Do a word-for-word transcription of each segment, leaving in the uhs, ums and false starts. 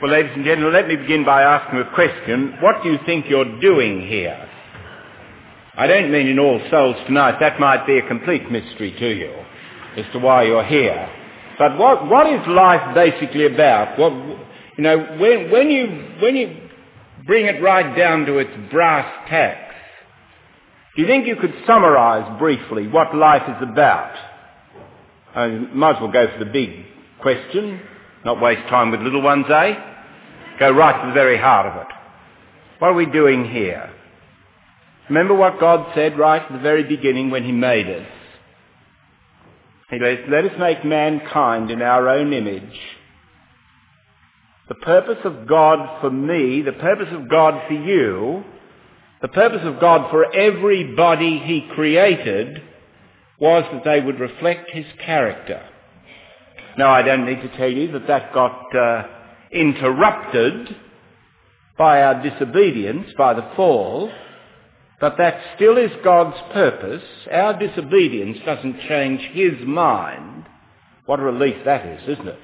Well, ladies and gentlemen, let me begin by asking a question. What do you think you're doing here? I don't mean in All Souls tonight. That might be a complete mystery to you as to why you're here. But what what is life basically about? What, you know, when, when you when you bring it right down to its brass tacks, do you think you could summarise briefly what life is about? I might as well go for the big question, not waste time with little ones, eh? Go right to the very heart of it. What are we doing here? Remember what God said right at the very beginning when he made us. He says, let us make mankind in our own image. The purpose of God for me, the purpose of God for you, the purpose of God for everybody he created was that they would reflect his character. Now, I don't need to tell you that that got uh, interrupted by our disobedience, by the fall, but that still is God's purpose. Our disobedience doesn't change his mind. What a relief that is, isn't it?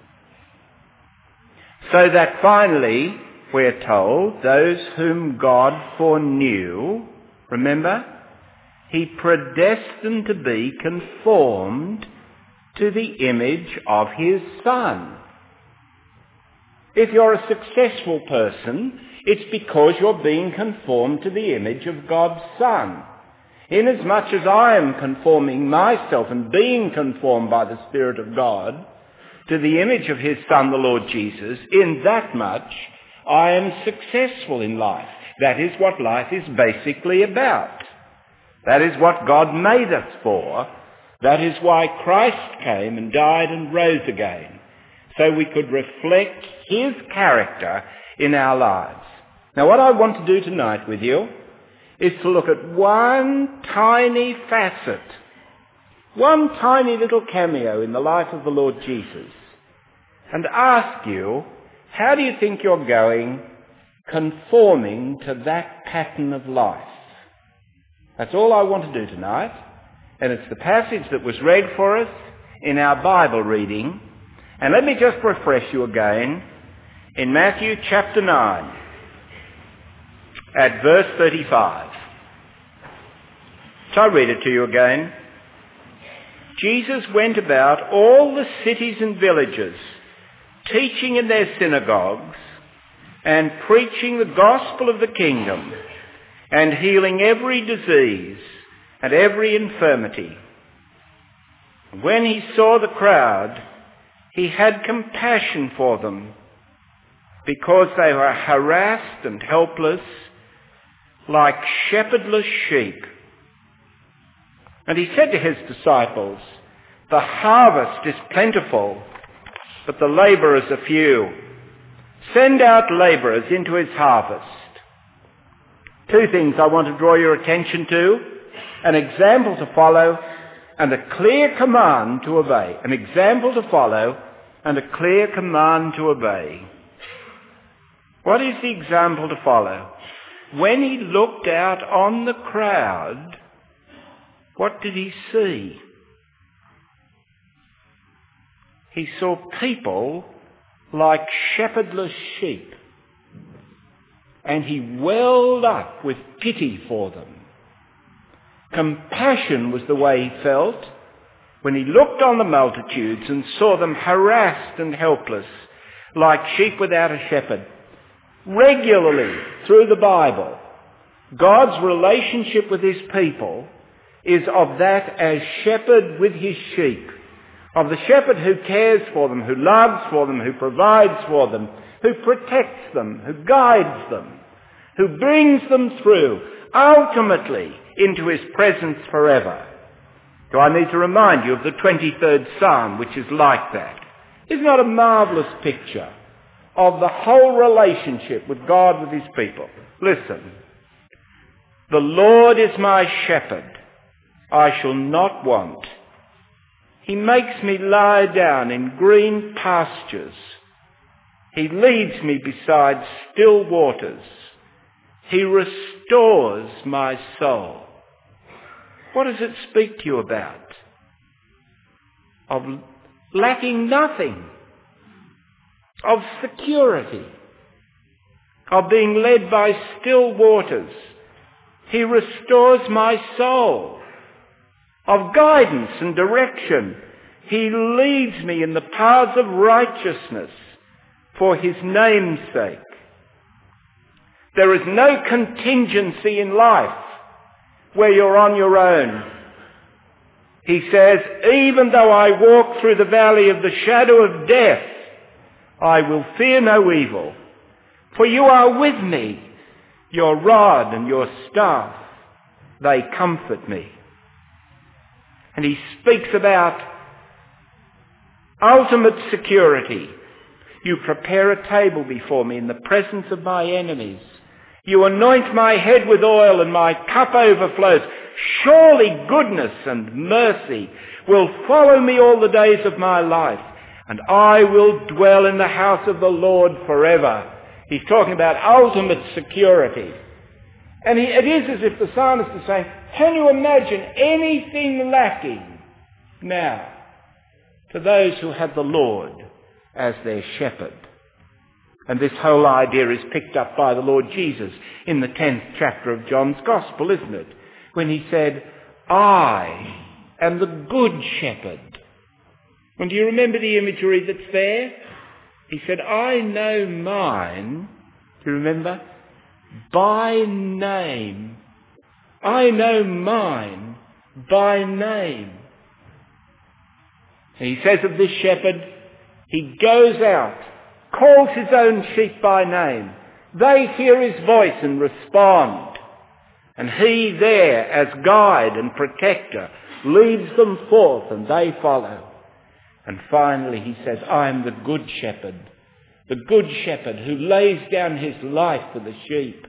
So that finally, we're told, those whom God foreknew, remember, he predestined to be conformed to the image of his Son. If you're a successful person, it's because you're being conformed to the image of God's Son. Inasmuch as I am conforming myself and being conformed by the Spirit of God to the image of his Son, the Lord Jesus, in that much I am successful in life. That is what life is basically about. That is what God made us for. That is why Christ came and died and rose again, so we could reflect his character in our lives. Now, what I want to do tonight with you is to look at one tiny facet, one tiny little cameo in the life of the Lord Jesus, and ask you, how do you think you're going conforming to that pattern of life? That's all I want to do tonight, and it's the passage that was read for us in our Bible reading. And let me just refresh you again in Matthew chapter nine at verse thirty-five. So I read it to you again. Jesus went about all the cities and villages, teaching in their synagogues and preaching the gospel of the kingdom and healing every disease and every infirmity. When he saw the crowd, he had compassion for them because they were harassed and helpless like shepherdless sheep. And he said to his disciples, the harvest is plentiful, but the labourers are few. Send out labourers into his harvest. Two things I want to draw your attention to: an example to follow and a clear command to obey. An example to follow and a clear command to obey. What is the example to follow? When he looked out on the crowd, what did he see? He saw people like shepherdless sheep, and he welled up with pity for them. Compassion was the way he felt when he looked on the multitudes and saw them harassed and helpless like sheep without a shepherd. Regularly through the Bible, God's relationship with his people is of that as shepherd with his sheep, of the shepherd who cares for them, who loves for them, who provides for them, who protects them, who guides them, who brings them through, ultimately into his presence forever. Do I need to remind you of the twenty-third Psalm, which is like that? Isn't that a marvellous picture of the whole relationship with God, with his people? Listen. The Lord is my shepherd. I shall not want. He makes me lie down in green pastures. He leads me beside still waters. He restores my soul. What does it speak to you about? Of lacking nothing. of security, of being led by still waters. He restores my soul, of guidance and direction. He leads me in the paths of righteousness for his name's sake. There is no contingency in life where you're on your own. He says, even though I walk through the valley of the shadow of death, I will fear no evil, for you are with me. Your rod and your staff, they comfort me. And he speaks about ultimate security. You prepare a table before me in the presence of my enemies. You anoint my head with oil and my cup overflows. Surely goodness and mercy will follow me all the days of my life, and I will dwell in the house of the Lord forever. He's talking about ultimate security. And he, it is as if the psalmist is saying, can you imagine anything lacking now to those who have the Lord as their shepherd? And this whole idea is picked up by the Lord Jesus in the tenth chapter of John's Gospel, isn't it? When he said, I am the good shepherd. And do you remember the imagery that's there? He said, I know mine, do you remember? By name. I know mine by name. And he says of this shepherd, he goes out, calls his own sheep by name. They hear his voice and respond. And he there, as guide and protector, leads them forth and they follow. And finally he says, I am the good shepherd, the good shepherd who lays down his life for the sheep.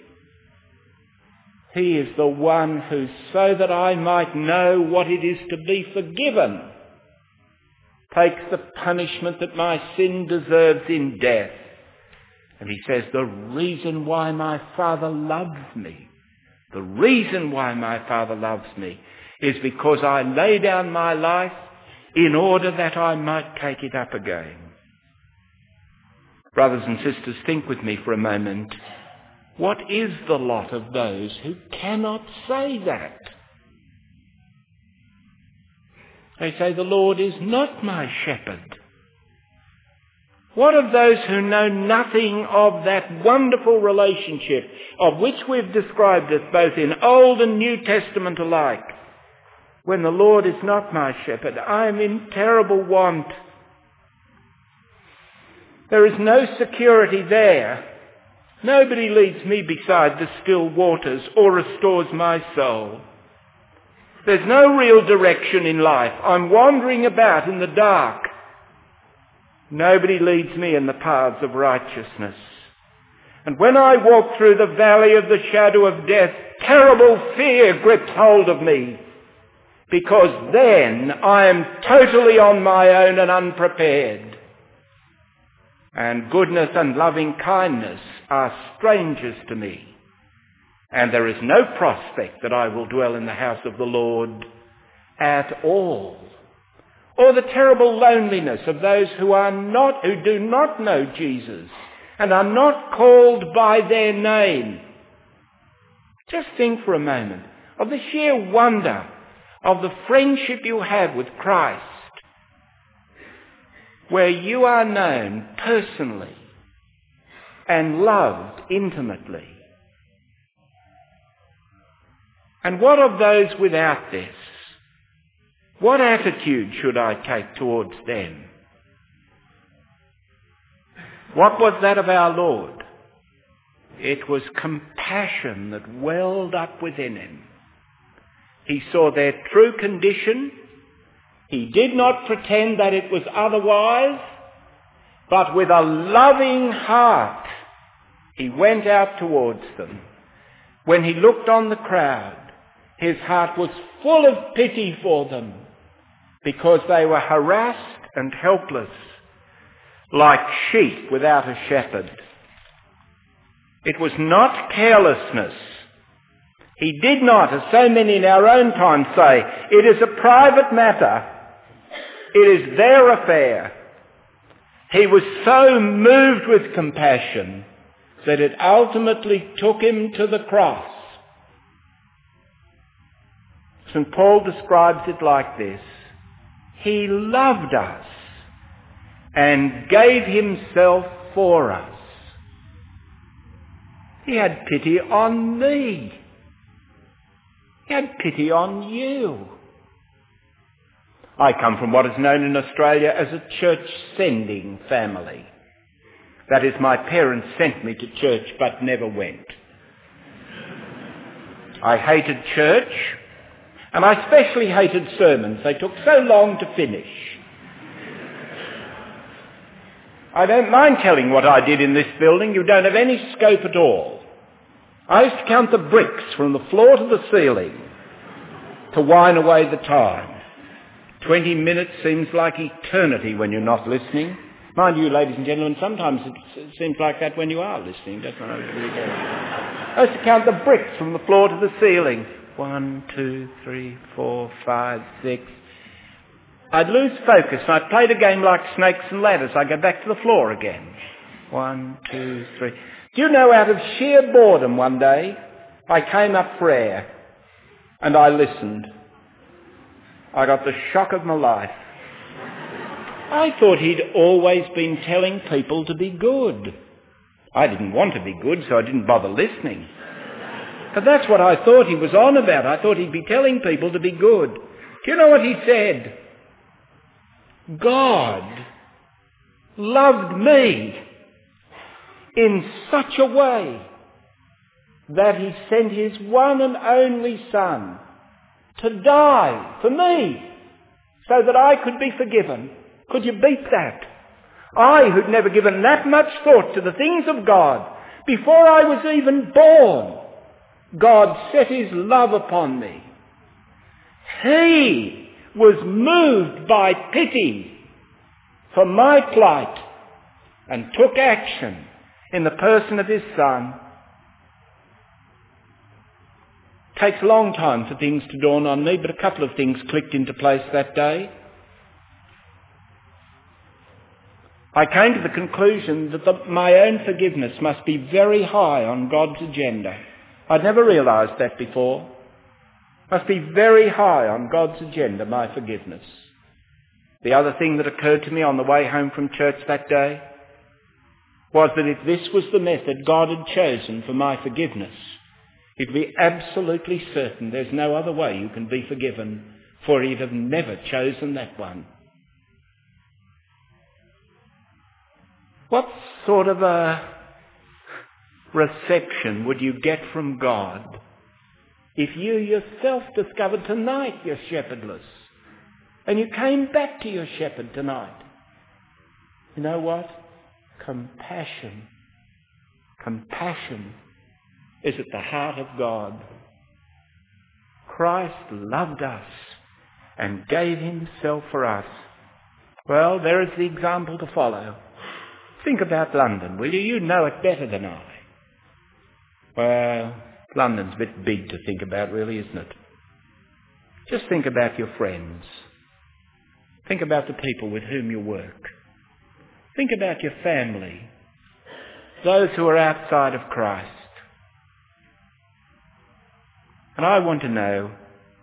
He is the one who, so that I might know what it is to be forgiven, takes the punishment that my sin deserves in death. And he says, the reason why my Father loves me, the reason why my Father loves me is because I lay down my life in order that I might take it up again. Brothers and sisters, think with me for a moment. What is the lot of those who cannot say that? They say, the Lord is not my shepherd. What of those who know nothing of that wonderful relationship of which we've described it both in Old and New Testament alike? When the Lord is not my shepherd, I am in terrible want. There is no security there. Nobody leads me beside the still waters or restores my soul. There's no real direction in life. I'm wandering about in the dark. Nobody leads me in the paths of righteousness. And when I walk through the valley of the shadow of death, terrible fear grips hold of me, because then I am totally on my own and unprepared. And goodness and loving kindness are strangers to me. And there is no prospect that I will dwell in the house of the Lord at all. Or the terrible loneliness of those who are not, who do not know Jesus and are not called by their name. Just think for a moment of the sheer wonder of the friendship you have with Christ, where you are known personally and loved intimately. And what of those without this? What attitude should I take towards them? What was that of our Lord? It was compassion that welled up within him. He saw their true condition. He did not pretend that it was otherwise, but with a loving heart, he went out towards them. When he looked on the crowd, his heart was full of pity for them, because they were harassed and helpless, like sheep without a shepherd. It was not carelessness. He did not, as so many in our own time say, it is a private matter. It is their affair. He was so moved with compassion that it ultimately took him to the cross. Saint Paul describes it like this: He loved us and gave himself for us. He had pity on me. He had pity on you. I come from what is known in Australia as a church-sending family. That is, my parents sent me to church but never went. I hated church, and I especially hated sermons. They took so long to finish. I don't mind telling what I did in this building. You don't have any scope at all. I used to count the bricks from the floor to the ceiling to whine away the time. Twenty minutes seems like eternity when you're not listening. Mind you, ladies and gentlemen, sometimes it seems like that when you are listening, doesn't it? I used to count the bricks from the floor to the ceiling. One, two, three, four, five, six. I'd lose focus and I played a game like snakes and ladders. I'd go back to the floor again. One, two, three. Do you know, out of sheer boredom one day, I came up for air and I listened. I got the shock of my life. I thought he'd always been telling people to be good. I didn't want to be good, so I didn't bother listening. But that's what I thought he was on about. I thought he'd be telling people to be good. Do you know what he said? God loved me in such a way that he sent his one and only Son to die for me so that I could be forgiven. Could you beat that? I, who'd never given that much thought to the things of God, before I was even born, God set his love upon me. He was moved by pity for my plight and took action in the person of his Son. It takes a long time for things to dawn on me, but a couple of things clicked into place that day. I came to the conclusion that the, my own forgiveness must be very high on God's agenda. I'd never realised that before. Must be very high on God's agenda, my forgiveness. The other thing that occurred to me on the way home from church that day was that if this was the method God had chosen for my forgiveness, it'd be absolutely certain there's no other way you can be forgiven, for he'd have never chosen that one. What sort of a reception would you get from God if you yourself discovered tonight you're shepherdless and you came back to your shepherd tonight? You know what? Compassion. Compassion is at the heart of God. Christ loved us and gave himself for us. Well, there is the example to follow. Think about London, will you? You know it better than I. Well, London's a bit big to think about, really, isn't it? Just think about your friends. Think about the people with whom you work. Think about your family, those who are outside of Christ. And I want to know,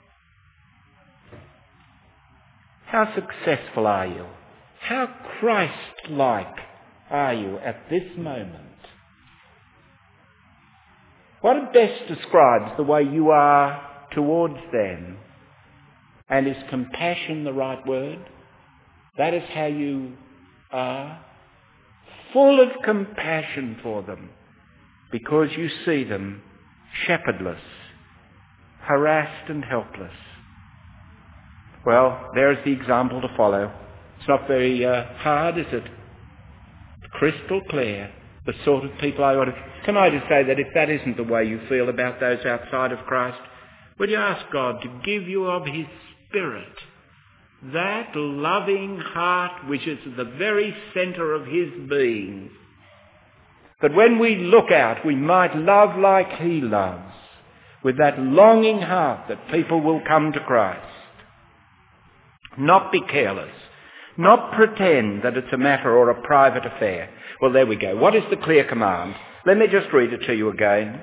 how successful are you? How Christ-like are you at this moment? What best describes the way you are towards them? And is compassion the right word? That is how you are, full of compassion for them, because you see them shepherdless, harassed and helpless. Well, there's the example to follow. It's not very uh, hard, is it? Crystal clear, the sort of people I ought to... Can I just say that if that isn't the way you feel about those outside of Christ, will you ask God to give you of his Spirit that loving heart which is at the very centre of his being, that when we look out we might love like he loves, with that longing heart that people will come to Christ. Not be careless, Not pretend that it's a matter or a private affair. Well, there we go. What is the clear command? Let me just read it to you again.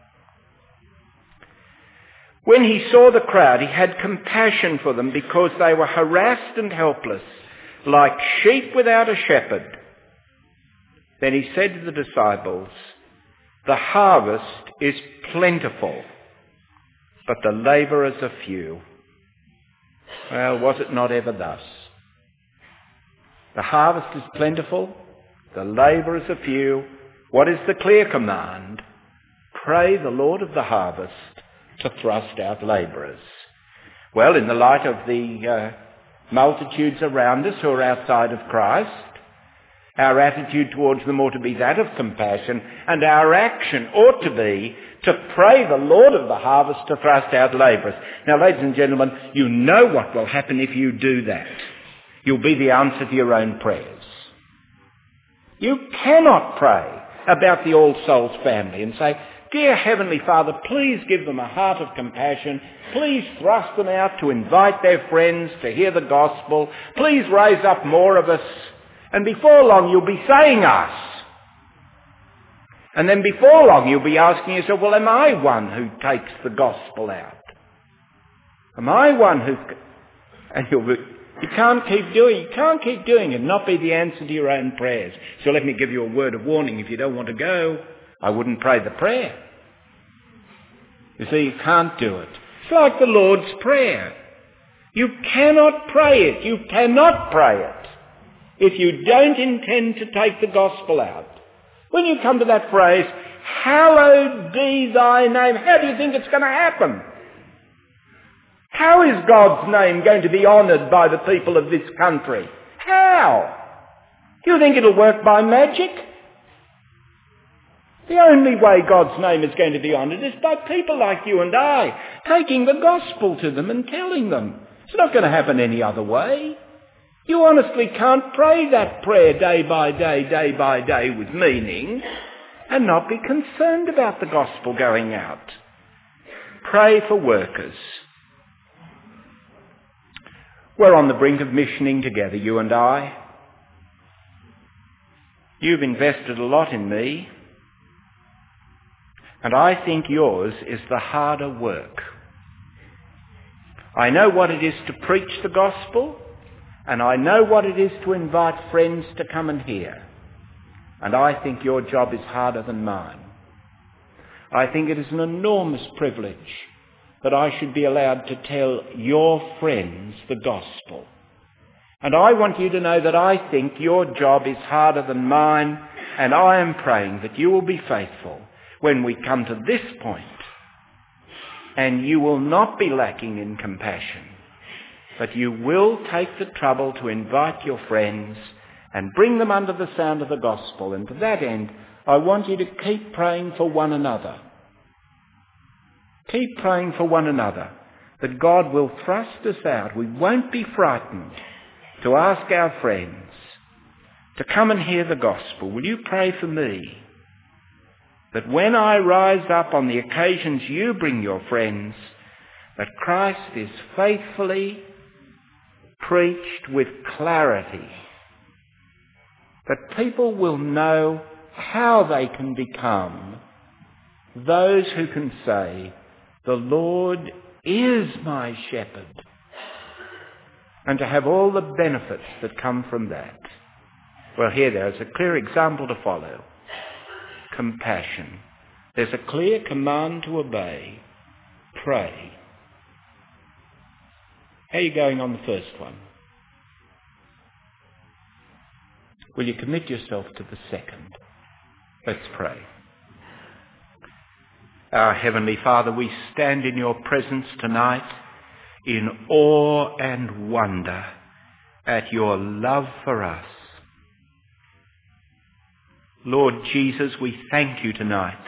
When he saw the crowd, he had compassion for them because they were harassed and helpless, like sheep without a shepherd. Then he said to the disciples, "The harvest is plentiful, but the labourers are few." Well, was it not ever thus? The harvest is plentiful, the labourers are few. What is the clear command? Pray the Lord of the harvest to thrust out labourers. Well, in the light of the uh, multitudes around us who are outside of Christ, our attitude towards them ought to be that of compassion, and our action ought to be to pray the Lord of the harvest to thrust out labourers. Now, ladies and gentlemen, you know what will happen if you do that. You'll be the answer to your own prayers. You cannot pray about the All Souls family and say, "Dear Heavenly Father, please give them a heart of compassion. Please thrust them out to invite their friends to hear the gospel. Please raise up more of us." And before long you'll be saying us. And then before long you'll be asking yourself, well, am I one who takes the gospel out? Am I one who... And you'll be... You can't keep doing You can't keep doing it and not be the answer to your own prayers. So let me give you a word of warning. If you don't want to go, I wouldn't pray the prayer. You see, you can't do it. It's like the Lord's Prayer. You cannot pray it. You cannot pray it if you don't intend to take the gospel out. When you come to that phrase, "Hallowed be thy name," how do you think it's going to happen? How is God's name going to be honoured by the people of this country? How? Do you think it'll work by magic? The only way God's name is going to be honoured is by people like you and I, taking the gospel to them and telling them. It's not going to happen any other way. You honestly can't pray that prayer day by day, day by day with meaning and not be concerned about the gospel going out. Pray for workers. We're on the brink of missioning together, you and I. You've invested a lot in me, and I think yours is the harder work. I know what it is to preach the gospel, and I know what it is to invite friends to come and hear. And I think your job is harder than mine. I think it is an enormous privilege that I should be allowed to tell your friends the gospel. And I want you to know that I think your job is harder than mine, and I am praying that you will be faithful when we come to this point, and you will not be lacking in compassion, but you will take the trouble to invite your friends and bring them under the sound of the gospel. And to that end, I want you to keep praying for one another. Keep praying for one another, that God will thrust us out. We won't be frightened to ask our friends to come and hear the gospel. Will you pray for me, that when I rise up on the occasions you bring your friends, that Christ is faithfully preached with clarity, that people will know how they can become those who can say, "The Lord is my shepherd," and to have all the benefits that come from that. Well, here there is a clear example to follow. Compassion. There's a clear command to obey. Pray. How are you going on the first one? Will you commit yourself to the second? Let's pray. Our Heavenly Father, we stand in your presence tonight in awe and wonder at your love for us. Lord Jesus, we thank you tonight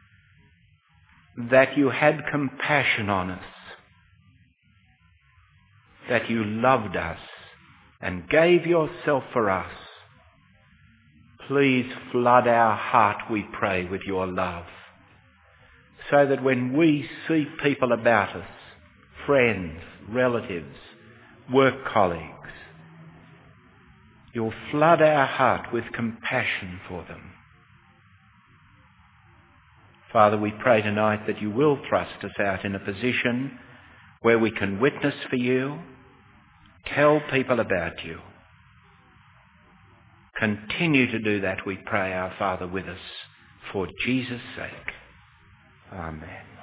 that you had compassion on us, that you loved us and gave yourself for us. Please flood our heart, we pray, with your love, so that when we see people about us, friends, relatives, work colleagues, you'll flood our heart with compassion for them. Father, we pray tonight that you will thrust us out in a position where we can witness for you, tell people about you. Continue to do that, we pray, our Father, with us, for Jesus' sake. Amen.